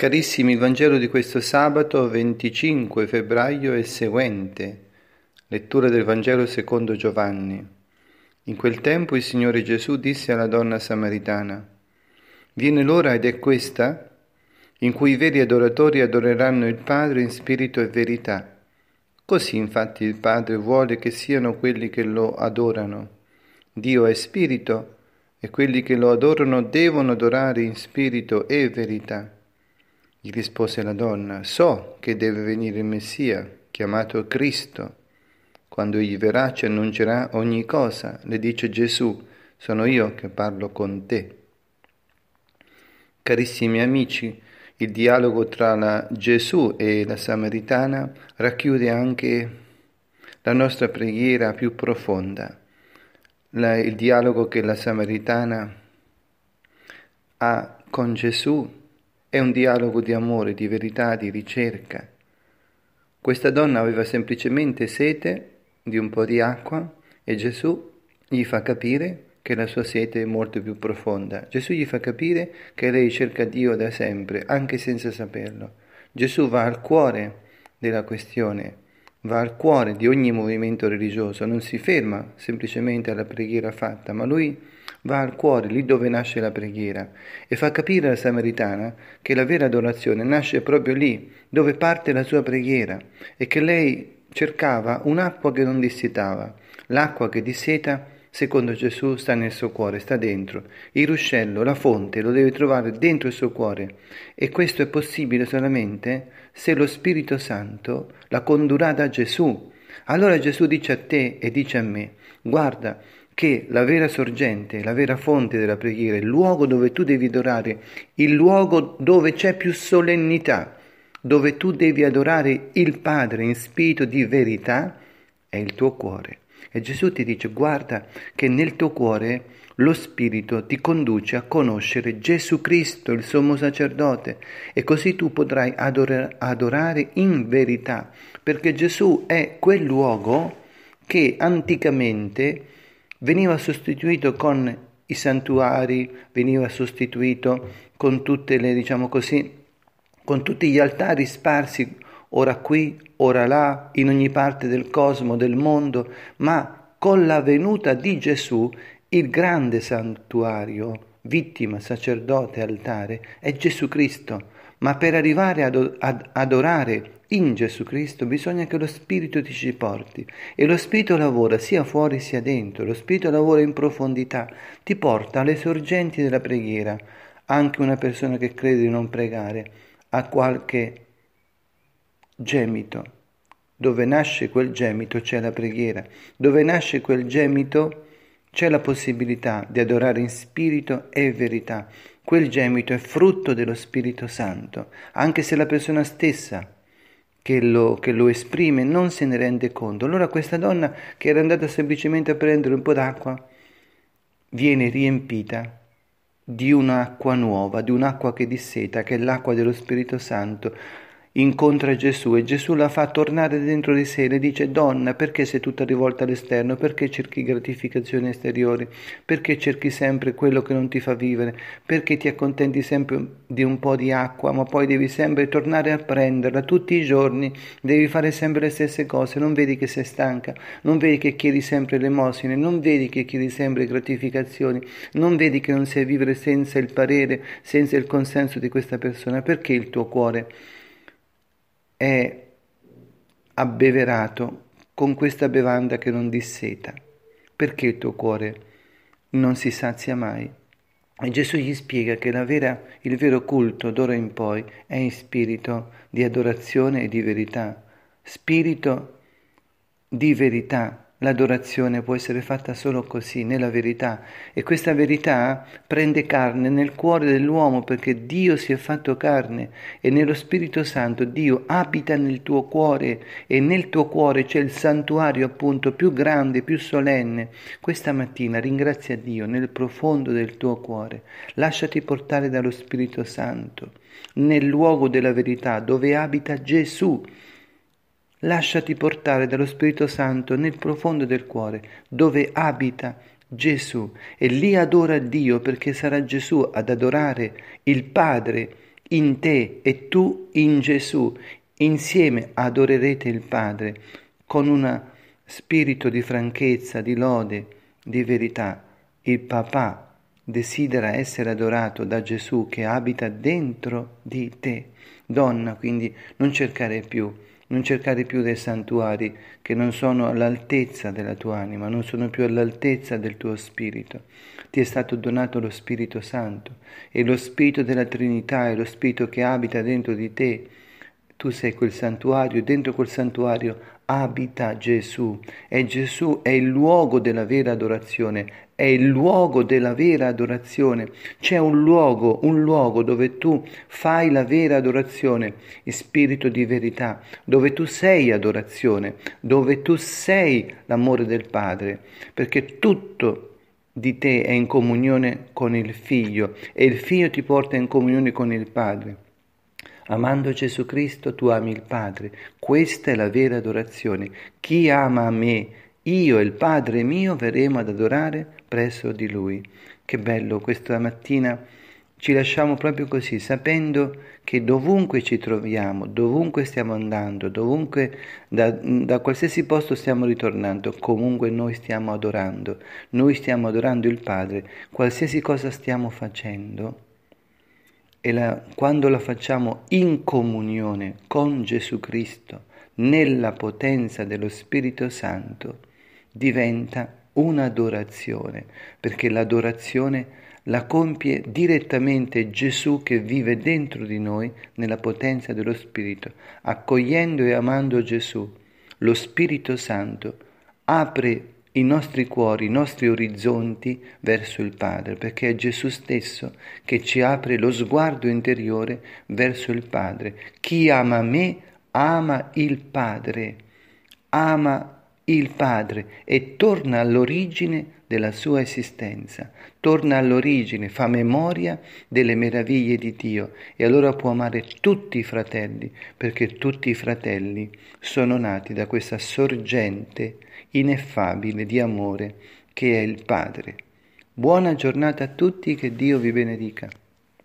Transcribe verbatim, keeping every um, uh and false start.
Carissimi, il Vangelo di questo sabato venticinque febbraio è seguente. Lettura del Vangelo secondo Giovanni. In quel tempo il Signore Gesù disse alla donna samaritana: «Viene l'ora ed è questa in cui i veri adoratori adoreranno il Padre in spirito e verità. Così infatti il Padre vuole che siano quelli che lo adorano. Dio è spirito e quelli che lo adorano devono adorare in spirito e verità». Gli rispose la donna: «So che deve venire il Messia, chiamato Cristo. Quando egli verrà ci annuncerà ogni cosa». Le dice Gesù: «Sono io che parlo con te». Carissimi amici, il dialogo tra la Gesù e la Samaritana racchiude anche la nostra preghiera più profonda. La, il dialogo che la Samaritana ha con Gesù è un dialogo di amore, di verità, di ricerca. Questa donna aveva semplicemente sete di un po' di acqua e Gesù gli fa capire che la sua sete è molto più profonda. Gesù gli fa capire che lei cerca Dio da sempre, anche senza saperlo. Gesù va al cuore della questione, va al cuore di ogni movimento religioso, non si ferma semplicemente alla preghiera fatta, ma lui va al cuore, lì dove nasce la preghiera, e fa capire alla Samaritana che la vera adorazione nasce proprio lì, dove parte la sua preghiera, e che lei cercava un'acqua che non dissetava. L'acqua che disseta, secondo Gesù, sta nel suo cuore, sta dentro. Il ruscello, la fonte, lo deve trovare dentro il suo cuore, e questo è possibile solamente se lo Spirito Santo la condurrà da Gesù. Allora Gesù dice a te e dice a me: guarda che la vera sorgente, la vera fonte della preghiera, il luogo dove tu devi adorare, il luogo dove c'è più solennità, dove tu devi adorare il Padre in spirito di verità, è il tuo cuore. E Gesù ti dice: guarda che nel tuo cuore lo Spirito ti conduce a conoscere Gesù Cristo, il sommo sacerdote, e così tu potrai adorare, adorare in verità, perché Gesù è quel luogo che anticamente veniva sostituito con i santuari, veniva sostituito con tutte le, diciamo così, con tutti gli altari sparsi ora qui, ora là, in ogni parte del cosmo, del mondo, ma con la venuta di Gesù, il grande santuario, vittima, sacerdote, altare, è Gesù Cristo. Ma per arrivare ad, ad adorare in Gesù Cristo bisogna che lo Spirito ti ci porti, e lo Spirito lavora sia fuori sia dentro, lo Spirito lavora in profondità, ti porta alle sorgenti della preghiera. Anche una persona che crede di non pregare ha qualche gemito, dove nasce quel gemito c'è la preghiera, dove nasce quel gemito c'è la possibilità di adorare in spirito e verità. Quel gemito è frutto dello Spirito Santo, anche se la persona stessa che lo, che lo esprime non se ne rende conto. Allora questa donna, che era andata semplicemente a prendere un po' d'acqua, viene riempita di un'acqua nuova, di un'acqua che disseta, che è l'acqua dello Spirito Santo. Incontra Gesù e Gesù la fa tornare dentro di sé, le dice: donna, perché sei tutta rivolta all'esterno? Perché cerchi gratificazioni esteriori? Perché cerchi sempre quello che non ti fa vivere? Perché ti accontenti sempre di un po' di acqua, ma poi devi sempre tornare a prenderla tutti i giorni, devi fare sempre le stesse cose? Non vedi che sei stanca? Non vedi che chiedi sempre elemosine? Non vedi che chiedi sempre gratificazioni? Non vedi che non sai vivere senza il parere, senza il consenso di questa persona? Perché il tuo cuore è abbeverato con questa bevanda che non disseta? Perché il tuo cuore non si sazia mai? E Gesù gli spiega che la vera, il vero culto d'ora in poi è in spirito di adorazione e di verità. Spirito di verità. L'adorazione può essere fatta solo così, nella verità, e questa verità prende carne nel cuore dell'uomo, perché Dio si è fatto carne, e nello Spirito Santo Dio abita nel tuo cuore, e nel tuo cuore c'è il santuario appunto più grande, più solenne. Questa mattina ringrazia Dio nel profondo del tuo cuore, lasciati portare dallo Spirito Santo, nel luogo della verità dove abita Gesù. Lasciati portare dallo Spirito Santo nel profondo del cuore, dove abita Gesù, e lì adora Dio, perché sarà Gesù ad adorare il Padre in te e tu in Gesù. Insieme adorerete il Padre con un spirito di franchezza, di lode, di verità. Il papà desidera essere adorato da Gesù che abita dentro di te. Donna, quindi non cercare più, non cercare più dei santuari che non sono all'altezza della tua anima, non sono più all'altezza del tuo spirito. Ti è stato donato lo Spirito Santo e lo Spirito della Trinità è lo Spirito che abita dentro di te. Tu sei quel santuario, dentro quel santuario abita Gesù e Gesù è il luogo della vera adorazione, è il luogo della vera adorazione. C'è un luogo, un luogo dove tu fai la vera adorazione, il spirito di verità, dove tu sei adorazione, dove tu sei l'amore del Padre, perché tutto di te è in comunione con il Figlio e il Figlio ti porta in comunione con il Padre. Amando Gesù Cristo tu ami il Padre, questa è la vera adorazione. Chi ama me, io e il Padre mio verremo ad adorare presso di Lui. Che bello, questa mattina ci lasciamo proprio così, sapendo che dovunque ci troviamo, dovunque stiamo andando, dovunque da, da qualsiasi posto stiamo ritornando, comunque noi stiamo adorando, noi stiamo adorando il Padre, qualsiasi cosa stiamo facendo. E la, quando la facciamo in comunione con Gesù Cristo, nella potenza dello Spirito Santo, diventa un'adorazione, perché l'adorazione la compie direttamente Gesù che vive dentro di noi nella potenza dello Spirito. Accogliendo e amando Gesù, lo Spirito Santo apre i nostri cuori, i nostri orizzonti verso il Padre, perché è Gesù stesso che ci apre lo sguardo interiore verso il Padre. Chi ama me ama il Padre, ama il Padre e torna all'origine della sua esistenza, torna all'origine, fa memoria delle meraviglie di Dio e allora può amare tutti i fratelli, perché tutti i fratelli sono nati da questa sorgente ineffabile di amore che è il Padre. Buona giornata a tutti, che Dio vi benedica.